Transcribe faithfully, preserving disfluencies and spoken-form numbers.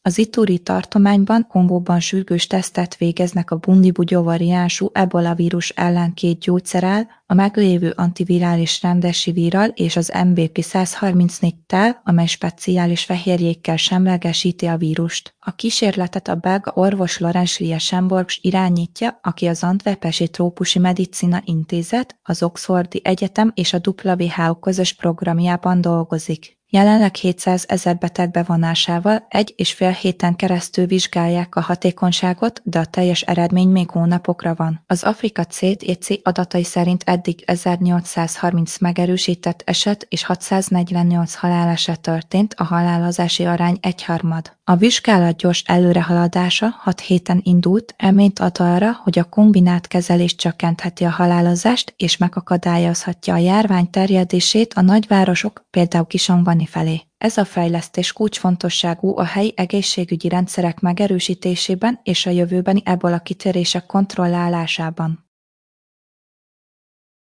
Az Ituri tartományban Kongóban sürgős tesztet végeznek a bundibugyó variánsú ebola vírus ellen két gyógyszerrel, a meglévő antivirális remdesivirral és az em bé ká száz harmincnégy-tel, amely speciális fehérjékkel semlegesíti a vírust. A kísérletet a belga orvos Laurence Liechtenborg irányítja, aki az Antwerpesi Trópusi Medicina Intézet, az Oxfordi Egyetem és a dupla vé há o közös programjában dolgozik. Jelenleg hétszázezer beteg bevonásával egy és fél héten keresztül vizsgálják a hatékonyságot, de a teljes eredmény még hónapokra van. Az Afrika cé dé cé adatai szerint eddig ezernyolcszázharminc megerősített eset és hatszáznegyvennyolc haláleset történt, a halálozási arány egyharmad. A vizsgálat gyors előrehaladása hat héten indult, reményt ad arra, hogy a kombinált kezelés csökkentheti a halálozást és megakadályozhatja a járvány terjedését a nagyvárosok, például Kisangani felé. Ez a fejlesztés kulcsfontosságú a helyi egészségügyi rendszerek megerősítésében és a jövőbeni ebola kitörések kontrollálásában.